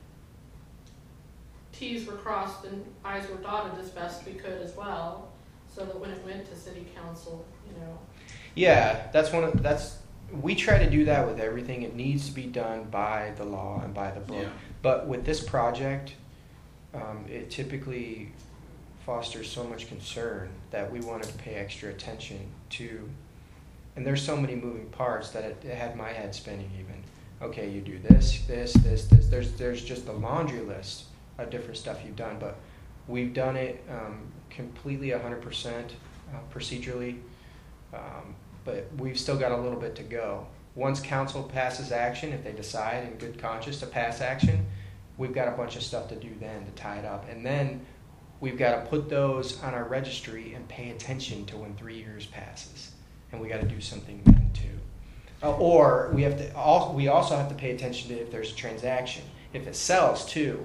T's were crossed and I's were dotted as best we could as well, so that when it went to city council, you know. Yeah, that's one of that's. We try to do that with everything. It needs to be done by the law and by the book. Yeah. But with this project, um, it typically fosters so much concern that we wanted to pay extra attention to. And there's so many moving parts that it, it had my head spinning even. Okay, you do this, this, this, this. There's there's just a laundry list of different stuff you've done, but we've done it um, completely one hundred percent uh, procedurally. Um, but we've still got a little bit to go. Once council passes action, if they decide in good conscience to pass action, we've got a bunch of stuff to do then to tie it up. And then we've got to put those on our registry and pay attention to when three years passes. And we got to do something then too. Uh, or we have to. All, we also have to pay attention to if there's a transaction. If it sells too.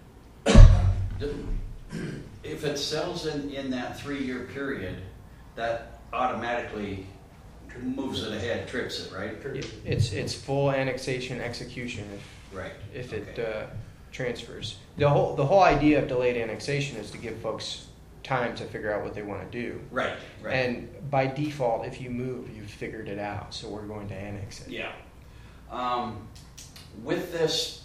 If it sells in, in that three-year period, that automatically moves it ahead, trips it, right? It, it's it's full annexation execution if Right. if it Okay. uh, transfers. The whole the whole idea of delayed annexation is to give folks time to figure out what they want to do. Right, right. And by default, if you move, you've figured it out. So we're going to annex it. Yeah. Um, with this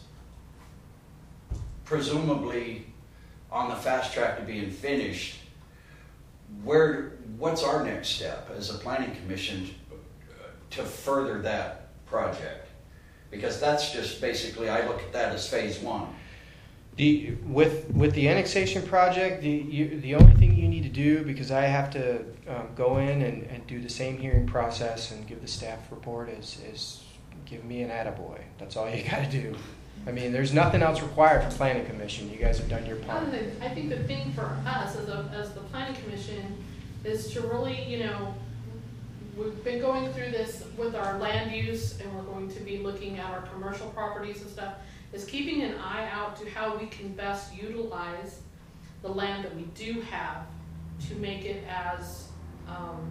presumably on the fast track to being finished, where what's our next step as a planning commission to further that project? Because that's just basically, I look at that as phase one. The with with the annexation project, the you, the only thing you need to do, because I have to um, go in and, and do the same hearing process and give the staff report, is is give me an attaboy. That's all you got to do. I mean, there's nothing else required from planning commission. You guys have done your part. Other than- I think the thing for us as a, as the planning commission is to really, you know, we've been going through this with our land use, and we're going to be looking at our commercial properties and stuff, is keeping an eye out to how we can best utilize the land that we do have to make it as um,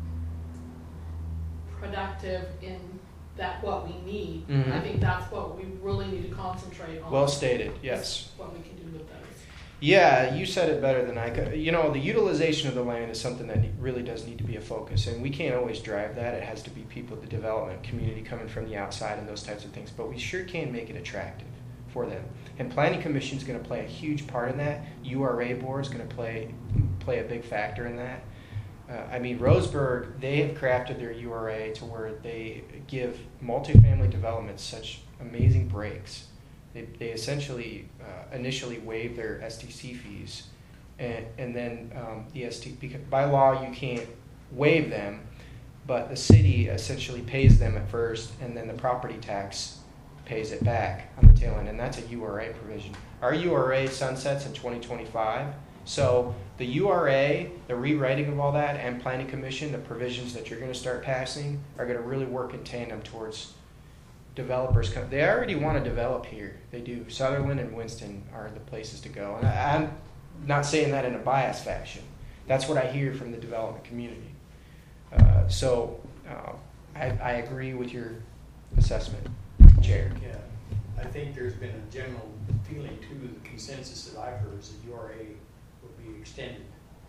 productive in that what we need. Mhm. I think that's what we really need to concentrate on. Well stated. Yes. What we can do with those. Yeah, you said it better than I could. You know, the utilization of the land is something that really does need to be a focus, and we can't always drive that. It has to be people, the development community coming from the outside and those types of things, but we sure can make it attractive for them. And Planning Commission is going to play a huge part in that. U R A Board is going to play play a big factor in that. Uh, I mean, Roseburg, they have crafted their U R A to where they give multifamily developments such amazing breaks. They, they essentially uh, initially waive their S T C fees and, and then um, the S T, because by law you can't waive them, but the city essentially pays them at first, and then the property tax pays it back on the tail end, and that's a U R A provision. Our U R A sunsets in twenty twenty-five, so the U R A, the rewriting of all that, and Planning Commission, the provisions that you're going to start passing are going to really work in tandem towards developers. Come, they already want to develop here. They do. Sutherland and Winston are the places to go, and I, I'm not saying that in a biased fashion. That's what I hear from the development community. Uh, so uh, I, I agree with your assessment, Chair. Yeah, I think there's been a general feeling too, the consensus that I've heard is that U R A will be extended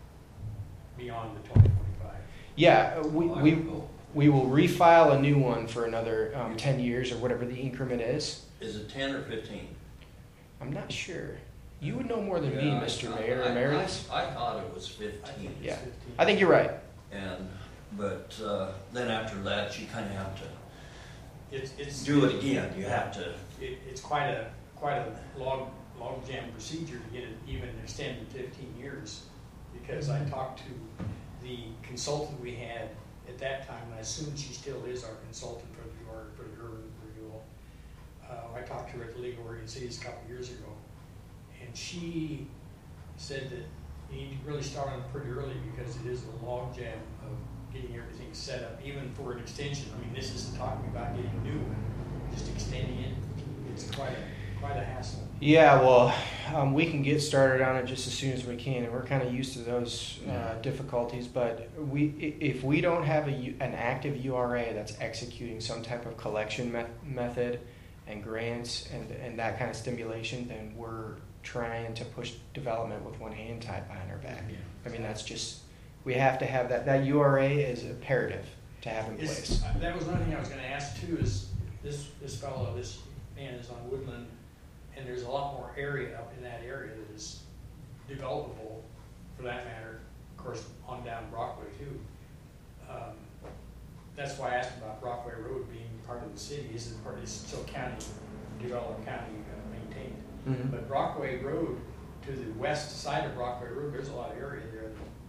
beyond the twenty twenty-five. Yeah, we, we, we will refile a new one for another um, ten years or whatever the increment is. Is it ten or fifteen? I'm not sure. You would know more than me, Yeah, Mister I- Mayor I- Emeritus. I, I thought it was I fifteen. think it's Yeah. fifteen. I think you're right. And, but, uh, then after that, you kinda have to It's, it's. do it again. You have to, It, it's quite a, quite a log, log jam procedure to get it even extended fifteen years. Because I talked to the consultant we had at that time, and I assume she still is our consultant for the, or for the urban renewal. Uh, I talked to her at the League of Oregon Cities a couple years ago, and she said that you need to really start on it pretty early because it is a log jam of getting everything set up, even for an extension. I mean, this isn't talking about getting new, just extending it. It's quite a, quite a hassle. Yeah, well, um, we can get started on it just as soon as we can, and we're kind of used to those uh, difficulties. But we, i- if we don't have a, U- an active U R A that's executing some type of collection me- method and grants and, and that kind of stimulation, then we're trying to push development with one hand tied behind our back. Yeah. I mean, that's just, we have to have that. That U R A is imperative to have in place. Is, that was another thing I was gonna ask too, is this, this fellow, this man is on Woodland, and there's a lot more area up in that area that is developable, for that matter, of course, on down Brockway too. Um, That's why I asked about Brockway Road being part of the city, is it part, is still county, developed county uh, maintained. Mhm. But Brockway Road, to the west side of Brockway Road, there's a lot of area there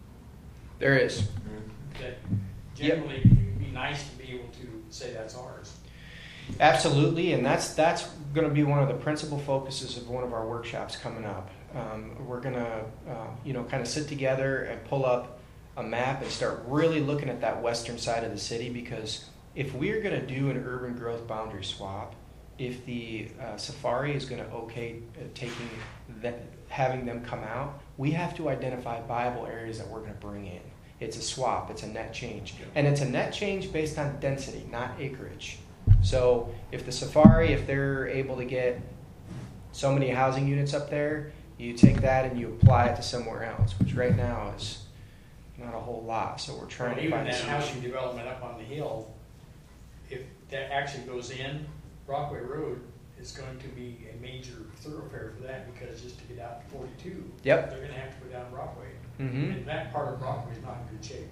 There is. that generally it'd be nice to be able to say that's ours. Absolutely, and that's that's going to be one of the principal focuses of one of our workshops coming up. Um, we're going to, uh, you know, kind of sit together and pull up a map and start really looking at that western side of the city, because if we're going to do an urban growth boundary swap, if the uh, Safari is going to okay uh, taking that, having them come out, we have to identify viable areas that we're going to bring in. It's a swap, it's a net change, and it's a net change based on density, not acreage. So if the Safari, if they're able to get so many housing units up there, you take that and you apply it to somewhere else, which right now is not a whole lot. So we're trying Well, to even find a that solution. housing development up on the hill, if that actually goes in, Brockway Road is going to be a major thoroughfare for that, because just to get out to forty-two, Yep. they're gonna have to go down Brockway. Mm-hmm. And that part of Brockway is not in good shape.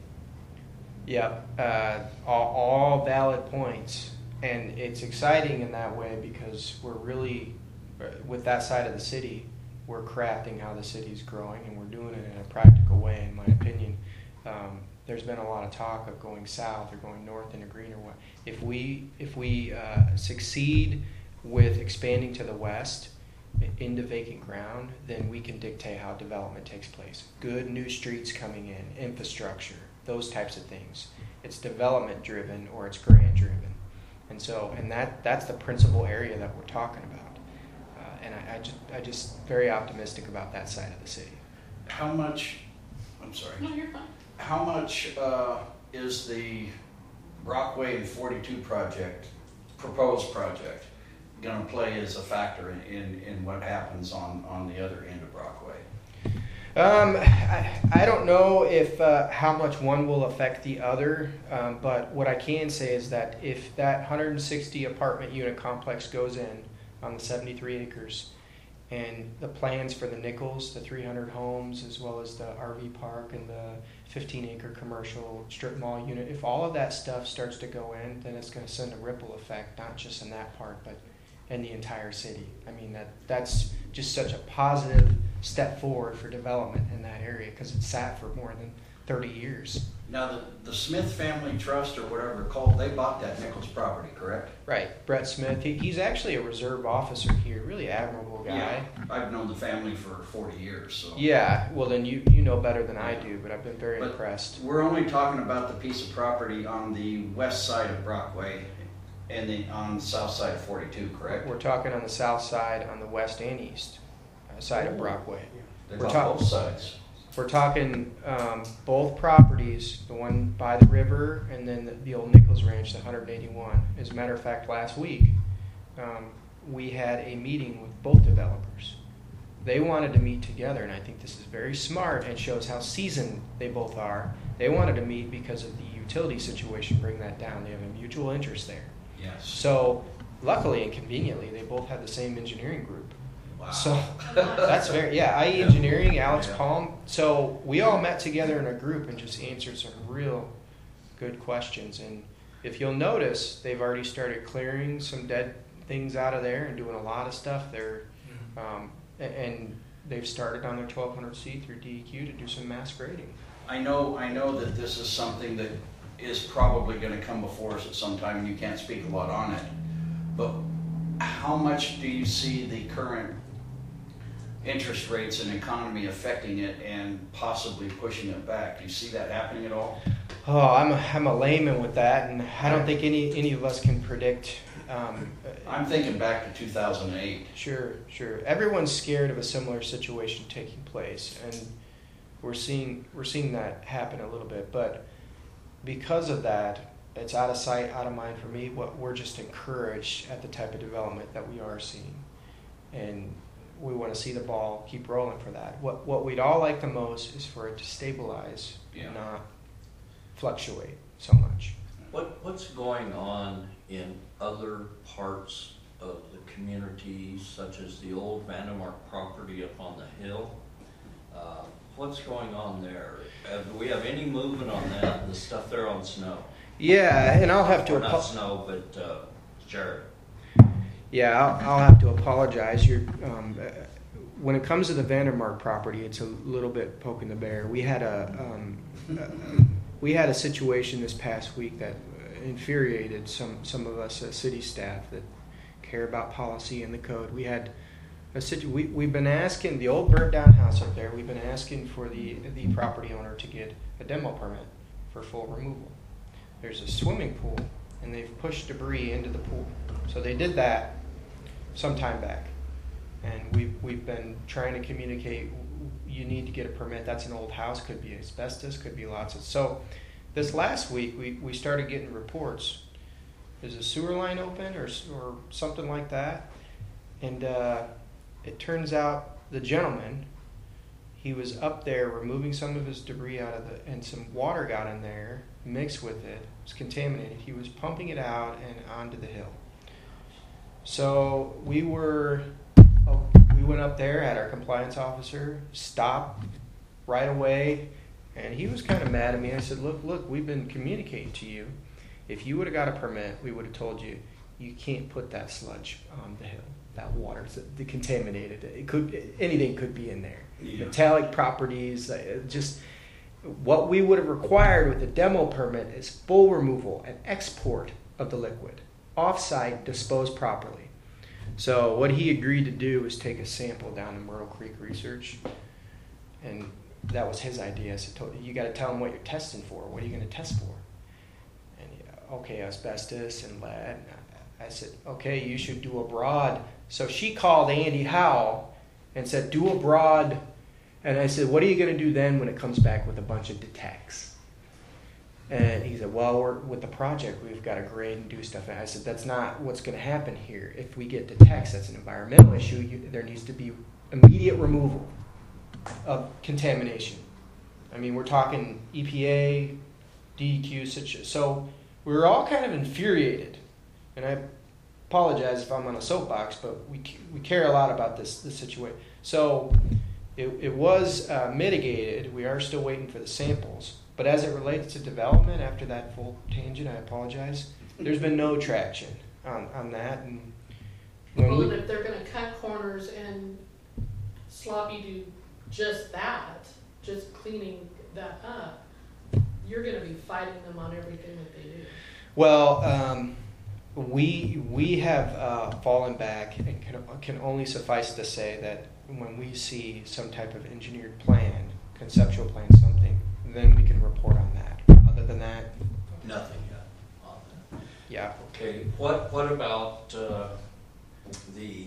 Yep. Uh, all, all valid points. And it's exciting in that way because we're really, uh, with that side of the city, we're crafting how the city's growing, and we're doing it in a practical way, in my opinion. Um, there's been a lot of talk of going south or going north into green or what. If we, if we uh, succeed with expanding to the west into vacant ground, then we can dictate how development takes place. Good new streets coming in, infrastructure, those types of things. It's development driven or it's grant driven. And so, and that, that's the principal area that we're talking about. Uh, and I, I just, I just very optimistic about that side of the city. How much, I'm sorry, No, you're fine. how much uh, is the Brockway and forty-two project, proposed project, going to play as a factor in, in, in what happens on, on the other end of Brockway? Um, I, I don't know if uh, how much one will affect the other, um, but what I can say is that if that one hundred sixty apartment unit complex goes in on the seventy-three acres, and the plans for the Nichols, the three hundred homes, as well as the R V park and the fifteen acre commercial strip mall unit, if all of that stuff starts to go in, then it's going to send a ripple effect, not just in that part, but in the entire city. I mean, that that's just such a positive step forward for development in that area because it's sat for more than thirty years. Now, the, the Smith Family Trust or whatever it's called, they bought that Nichols property, correct? Right, Brett Smith. He, he's actually a reserve officer here, really admirable guy. Yeah, I've known the family for forty years, so. Yeah, well then you you know better than I do, but I've been very But impressed. We're only talking about the piece of property on the west side of Brockway and the, on the south side of forty-two, correct? We're talking on the south side, on the west and east uh, side of Brockway. They're we're on talk- both sides. We're talking um, both properties, the one by the river and then the, the old Nichols Ranch, the one eighty-one. As a matter of fact, last week um, we had a meeting with both developers. They wanted to meet together, and I think this is very smart and shows how seasoned they both are. They wanted to meet because of the utility situation, bring that down. They have a mutual interest there. Yes. So luckily and conveniently, they both have the same engineering group. Wow. So that's very, yeah, I E Engineering, Alex Yeah. Palm. So we all met together in a group and just answered some real good questions. And if you'll notice, they've already started clearing some dead things out of there and doing a lot of stuff there. Um, a- and they've started on their twelve hundred C through D E Q to do some mass grading. I know, I know that this is something that is probably gonna come before us at some time, and you can't speak a lot on it. But how much do you see the current interest rates and economy affecting it and possibly pushing it back? Do you see that happening at all? Oh, I'm a, I'm a layman with that, and I don't think any, any of us can predict. Um, I'm thinking back to two thousand eight. Sure, sure. Everyone's scared of a similar situation taking place, and we're seeing we're seeing that happen a little bit. But because of that, it's out of sight, out of mind for me. What we're just encouraged at the type of development that we are seeing, and we want to see the ball keep rolling for that. What what we'd all like the most is for it to stabilize Yeah. and not fluctuate so much. What, what's going on in other parts of the community, such as the old Vandemark property up on the hill? Uh, What's going on there? Uh, Do we have any movement on that, the stuff there on Snow? Yeah, and I'll have to Or not apo- Snow, but uh, Jared. Yeah, I'll, I'll have to apologize. You're, um, uh, when it comes to the Vandermark property, it's a little bit poking the bear. We had a um, uh, we had a situation this past week that infuriated some some of us as city staff that care about policy and the code. We had a situ- we we've been asking the old burnt down house up there. We've been asking for the the property owner to get a demo permit for full removal. There's a swimming pool, and they've pushed debris into the pool. So they did that some time back, and we've we've been trying to communicate. You need to get a permit. That's an old house. Could be asbestos. Could be lots of. So this last week we, we started getting reports. Is a sewer line open or or something like that? And uh, it turns out the gentleman, he was up there removing some of his debris out of the, and some water got in there mixed with it. It was contaminated. He was pumping it out and onto the hill. So we were, oh, we went up there, had our compliance officer stop right away, and he was kind of mad at me. I said, look, look, we've been communicating to you. If you would have got a permit, we would have told you, you can't put that sludge on the hill. That water is the contaminated. It could, anything could be in there. Yeah. Metallic properties, uh, just what we would have required with a demo permit is full removal and export of the liquid, off-site, disposed properly. So what he agreed to do was take a sample down to Myrtle Creek Research, and that was his idea. So I told you, you got to tell him what you're testing for. What are you going to test for? And he, okay, asbestos and lead. And I, I said, okay, you should do a broad. So she called Andy Howell and said, do a broad. And I said, what are you going to do then when it comes back with a bunch of detects? And he said, well, we're, with the project, we've got to grade and do stuff. And I said, that's not what's going to happen here. If we get detects, that's an environmental issue. You, there needs to be immediate removal of contamination. I mean, we're talking E P A, D E Q, such. So we were all kind of infuriated. And I apologize if I'm on a soapbox, but we we care a lot about this, this situation. So it, it was uh, mitigated. We are still waiting for the samples. But as it relates to development, after that full tangent, I apologize, there's been no traction on, on that. And when Well, we, and if they're gonna cut corners and sloppy do just that, just cleaning that up, you're gonna be fighting them on everything that they do. Well, um, we we have uh, fallen back, and can, can only suffice to say that when we see some type of engineered plan, conceptual plan, something, then we can report on that. Other than that, Nothing yet on that. yeah. Okay, what, what about uh, the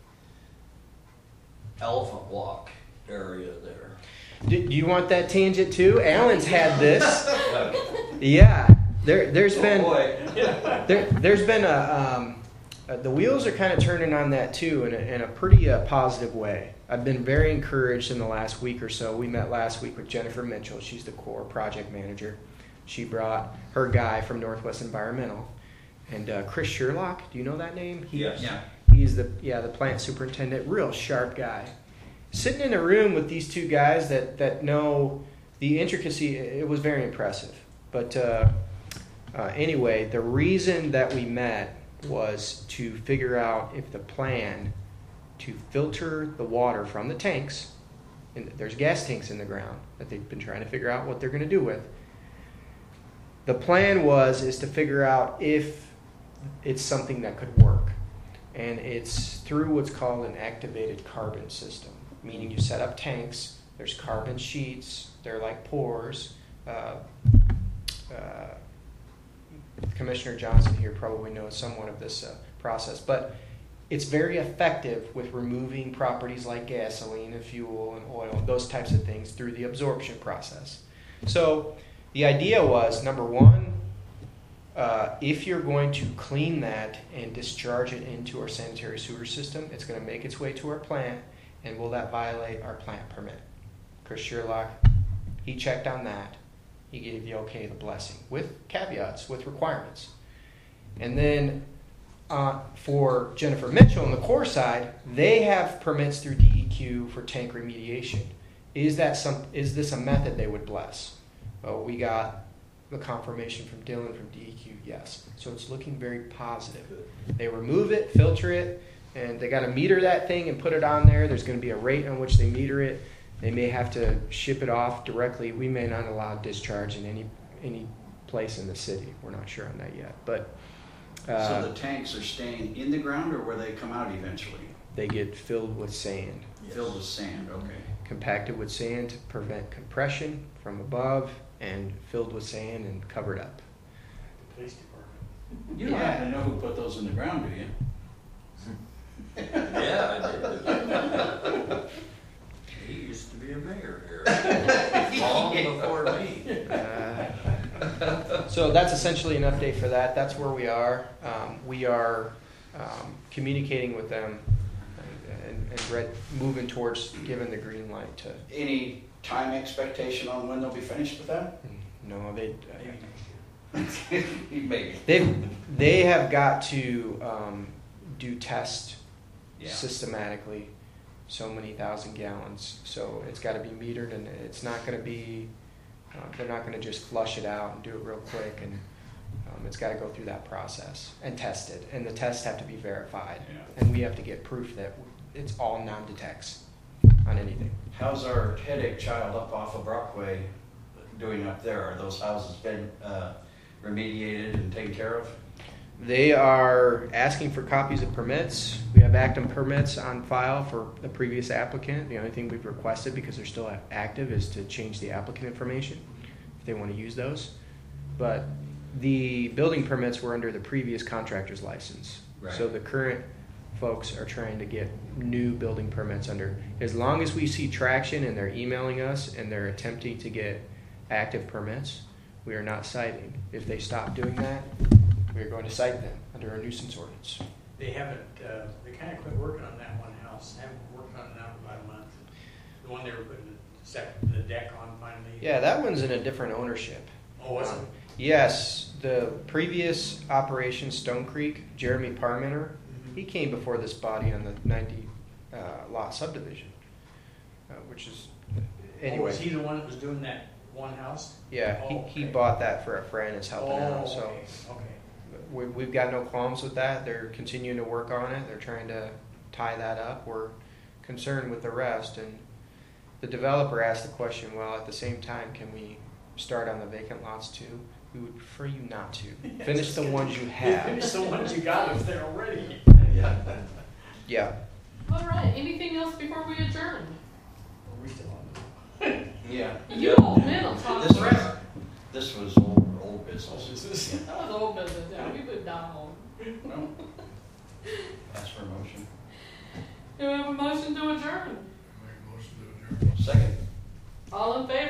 Elephant Walk area there? Do, do you want that tangent too? Alan's had this. Uh, Yeah, there there's oh been boy. there there's been a um, uh, the wheels are kind of turning on that too in a, in a pretty uh, positive way. I've been very encouraged in the last week or so. We met last week with Jennifer Mitchell. She's the core project manager. She brought her guy from Northwest Environmental, and uh, Chris Sherlock. Do you know that name? He, Yes. Yeah. He's the yeah the plant superintendent. Real sharp guy. Sitting in a room with these two guys that that know the intricacy. It was very impressive. But uh, uh, anyway, the reason that we met was to figure out if the plan to filter the water from the tanks, and there's gas tanks in the ground that they've been trying to figure out what they're going to do with. The plan was is to figure out if it's something that could work, and it's through what's called an activated carbon system, meaning you set up tanks. There's carbon sheets. They're like pores. Uh, uh, Commissioner Johnson here probably knows somewhat of this uh, process, but it's very effective with removing properties like gasoline and fuel and oil, those types of things, through the absorption process. So the idea was, number one, uh, if you're going to clean that and discharge it into our sanitary sewer system, it's going to make its way to our plant, and will that violate our plant permit? Chris Sherlock, he checked on that. He gave the okay, the blessing, with caveats, with requirements. And then uh, for Jennifer Mitchell on the core side, they have permits through D E Q for tank remediation. Is that some? Is this a method they would bless? Well, we got the confirmation from Dylan from D E Q, yes. So it's looking very positive. They remove it, filter it, and they got to meter that thing and put it on there. There's going to be a rate on which they meter it. They may have to ship it off directly. We may not allow discharge in any any place in the city. We're not sure on that yet. But uh, So the tanks are staying in the ground, or will they come out eventually? they get filled with sand, Filled with sand, okay. compacted with sand to prevent compression from above, and filled with sand and covered up. The police department. You don't Yeah. happen to know who put those in the ground, do you? Yeah, I did. He used to be a mayor here, long before me. Uh, so that's essentially an update for that. That's where we are. Um, we are um, communicating with them and, and Brett moving towards giving the green light to. Any time expectation on when they'll be finished with that? No, they Maybe. they they have got to um, do tests Yeah. systematically, so many thousand gallons. So it's got to be metered, and it's not going to be. Uh, they're not going to just flush it out and do it real quick, and um, it's got to go through that process and tested, and the tests have to be verified, Yeah. and we have to get proof that it's all non-detects on anything. How's our headache child up off of Brockway doing up there? Are those houses been uh, remediated and taken care of? They are asking for copies of permits. We have active permits on file for the previous applicant. The only thing we've requested, because they're still active, is to change the applicant information if they want to use those. But the building permits were under the previous contractor's license. Right. So the current folks are trying to get new building permits under. As long as we see traction and they're emailing us and they're attempting to get active permits, we are not citing. If they stop doing that, we are going to cite them under a nuisance ordinance. They haven't, uh, they kinda quit working on that one house, haven't worked on it now for about a month. The one they were putting the sec, the deck on finally. Yeah, that one's in a different ownership. Oh, was it? Um, Yes, the previous operation, Stone Creek, Jeremy Parmenter, Mhm. he came before this body on the ninety uh, lot subdivision, uh, which is, Oh, anyway. was he the one that was doing that one house? Yeah, he, Oh, he okay. bought that for a friend, is helping Oh, out, so. okay, okay. We, we've got no qualms with that. They're continuing to work on it. They're trying to tie that up. We're concerned with the rest. And the developer asked the question, well, at the same time, can we start on the vacant lots too? We would prefer you not to. Finish the ones you have. Finish the ones you got if they're already. Yeah. Yeah. All right, anything else before we adjourn? Are we still on? Yeah. You old men will talk This forever. was, this was old, old business. This is- That was old business, yeah, we moved down home. Well, ask for a motion. Do we have a motion to adjourn? Make a motion to adjourn. Second. All in favor?